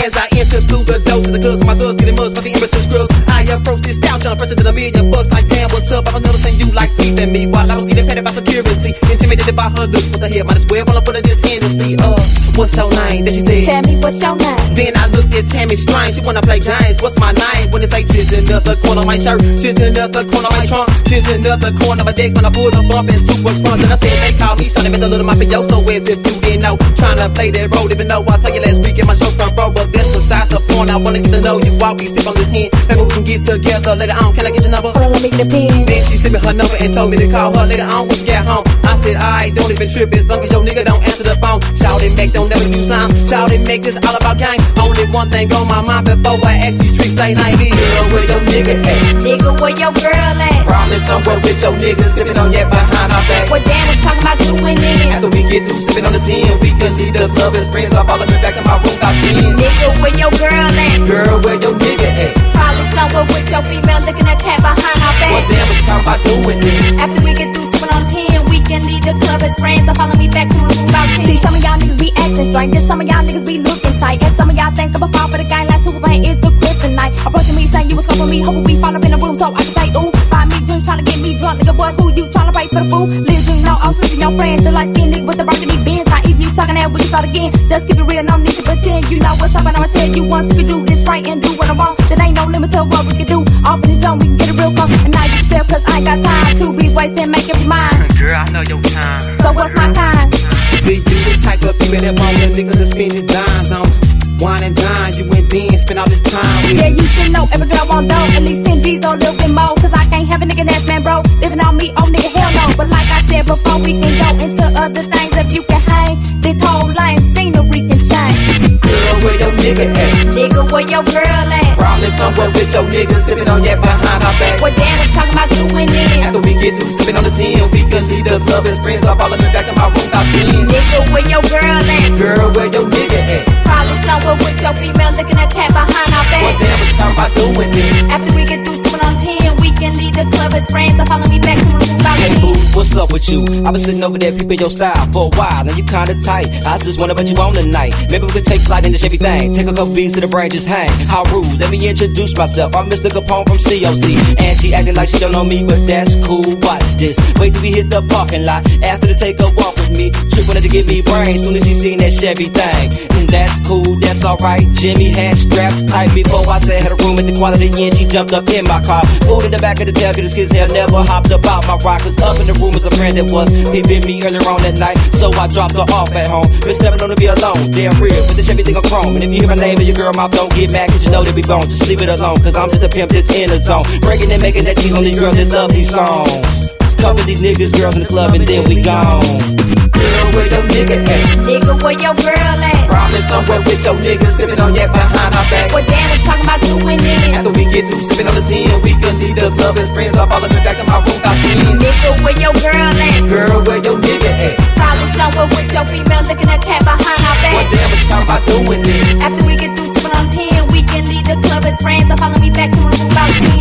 As I enter through the door to the clubs, my thugs getting muzzed by the immature scrubs. I approach this town, trying to press it to the $1,000,000 like, damn, what's up? I was noticing you like peeping me while I was getting petted by security. Intimidated by her looks, what the hell, might as well while I'm putting this in to see, what's your name? Then she said, tell me what's your name. Then I looked at Tammy strange, she wanna play games. What's my name? When it's like shit's in the corner of my shirt, shit's in the corner of my trunk, shit's in the corner of my dick when I pulled up bump and super crunk. And I said they call me, trying to make a little mafioso as if you didn't know. Trying to play that role, even though I saw you last week in my show front row. But that's besides the point, I wanna get to know you while we sleep on this hand. Maybe we can get together later on, can I get your number? Hold on, let me get a pen. Then she slipped me her number and told me to call her later on when she got home. I said, alright, don't even trip as long as your nigga don't answer the phone. Shout it, make, don't never use lines. Shout it, make this all about game. Only one thing on my mind before I ask you tricks late night. Girl, where your nigga at? Nigga, where your girl at? Probably somewhere with your nigga sipping on your behind our back. What damn we talking about doing then? After we get through sipping on this end, we can leave the club as friends. I'm following me back to my room, got 10. Nigga, where your girl at? Girl, where your nigga at? Probably somewhere with your female looking at cat behind our back. What damn we talking about doing this? After we get through sipping on his hand, we can leave the club as friends. So follow me back to my room, about 10. See, some of y'all niggas be acting strange, and some of y'all niggas be looking tight, and some of y'all think I'm a fall for the gang like Superman is the kryptonite. Approaching me saying you was coming me, hoping we fall up in the room so I can say ooh. Buy me drinks, trying to get me drunk, nigga boy, who you trying to pay for the food? Listen, no, I'm switching your friends, the light skin nigga with the right to be bends. Now if you talking that, we can start again. Just keep it real, no need to pretend. You know what's up, and I'ma tell you once you can do this right and do what I want. There ain't no limit to what we can do. Off in the dome, we can get it real close. And now you sell, cause I ain't got time to be wasting, make up your mind. Girl, I know your time. So what's my kind? See, you the type of people that want the niggas to spend his dimes on. Wine and dine, you and then spend all this time with. Yeah, you should know every girl want those. At least 10 G's or a little bit more. Cause I can't have a nigga that's man, bro. Living on me, oh nigga, hell no. But like I said before, we can go into other things. If you can hang, this whole lame scenery can change. Girl, where your nigga at? Nigga, where your girl at? Probably somewhere with your nigga sipping on your behind our back. What damn we talking about doing then? After we get through sipping on this end, we can leave the club as friends. I'm following me back to my room, got 10. Nigga, where your girl at? Girl, where your nigga at? Probably somewhere with your female looking at cat behind our back. What damn we talking about doing this? After we get through sipping on his hand, we can leave the club as friends. So follow me back to my room, about Hey 10. boo, what's up with you? I've been sitting over there peeping your style for a while, and you kinda tight. I just wanna bet you on tonight. Maybe we could take flight into everything. Take a couple beats to the brain, just hang. How rude, let me introduce myself. I'm Mr. Capone from COC. And she acting like she don't know me, but that's cool, watch this. Wait till we hit the parking lot. Asked her to take a walk with me. Trick wanted to give me brains soon as she seen that Chevy thing. And that's cool, that's alright. Jimmy had strapped tight before I said had a room at the quality end. She jumped up in my car. Pulled in the back of the tail, cause this kid's hair never hopped about my rock. Cause up in the room was a friend that was peeping me earlier on that night. So I dropped her off at home. Been never known to be alone, damn real. With the Chevy thing on chrome. And if you hear my name in your girl mouth, don't get mad, cause you know that we bone. Just leave it alone, cause I'm just a pimp that's in the zone. Breaking and making that cheese on these girls that love these songs. Cover these niggas, girls in the club, and then we gone. Girl, where your nigga at? Nigga, where your girl at? Probably somewhere with your nigga sipping on your behind our back. What damn we talking about doing then? After we get through sipping on this end, we can leave the club as friends. I'm following me back to my room, got 10. Nigga, where your girl at? Girl, where your nigga at? Probably somewhere with your female looking at cat behind our back. What damn we talking about doing this? After we get through sipping on his hand, we can leave the club as friends. So follow me back to my room, about 10.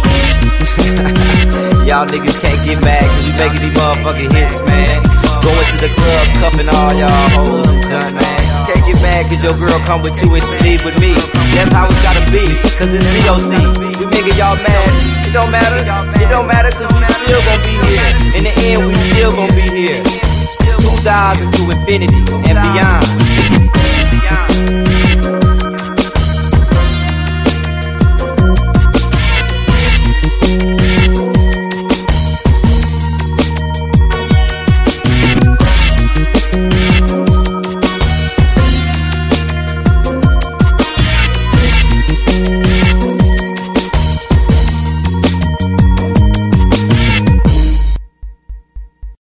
Y'all niggas can't get mad cause you making these motherfucking hits, man. Going to the club, cuffing all y'all hoes and done, man. Can't get mad cause your girl come with you and she leave with me. That's how it's gotta be, cause it's COC. We making y'all mad, it don't matter. It don't matter cause we still gon' be here. In the end, we still gon' be here. 2000 to infinity and beyond.